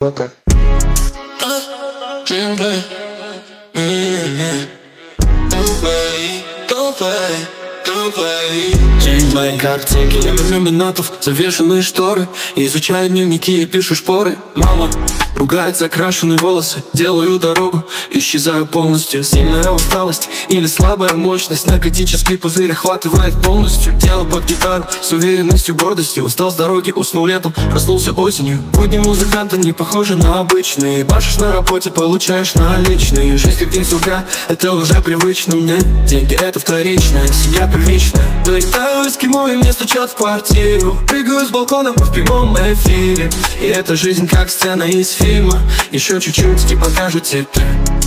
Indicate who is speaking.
Speaker 1: Okay. День моей картинки, иллюминатов, завешенные шторы. Изучаю дневники и пишу шпоры. Мама ругает закрашенные волосы. Делаю дорогу, исчезаю полностью. Сильная усталость или слабая мощность. Наркотический пузырь охватывает полностью. Дело под гитару с уверенностью, гордостью. Устал с дороги, уснул летом, проснулся осенью. Будни музыканта не похожи на обычные. Башишь на работе, получаешь наличные. Жизнь как день сурка, это уже привычно мне. Деньги это вторичное, семья первичная. Долетаю эскимо и мне стучат в квартиру. Прыгаю с балкона в прямом эфире. И эта жизнь как сцена из фильма. Еще чуть-чуть и покажу тебе.